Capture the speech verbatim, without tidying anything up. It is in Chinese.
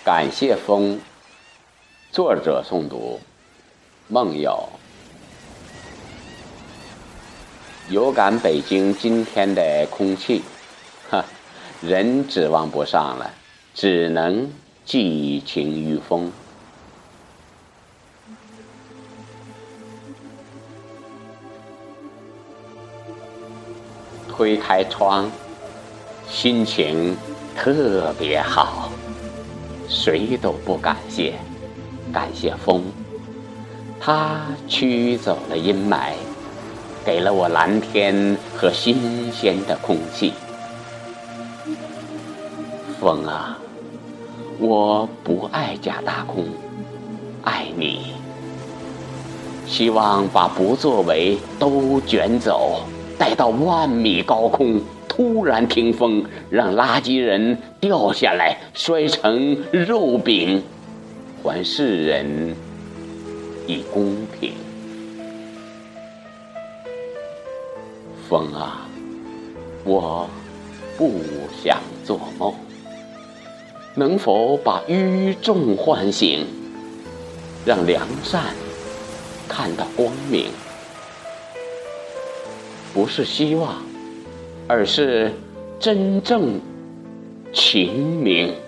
感谢风，作者诵读，梦友。有感北京今天的空气，哈，人指望不上了，只能寄情于风。推开窗，心情特别好，谁都不感谢，感谢风，它驱走了阴霾，给了我蓝天和新鲜的空气。风啊，我不爱假大空，爱你。希望把不作为都卷走，带到万米高空，突然停风，让垃圾人掉下来，摔成肉饼，还世人以公平。风啊，我不想做梦，能否把愚众唤醒，让良善看到光明？不是希望，而是真正晴明。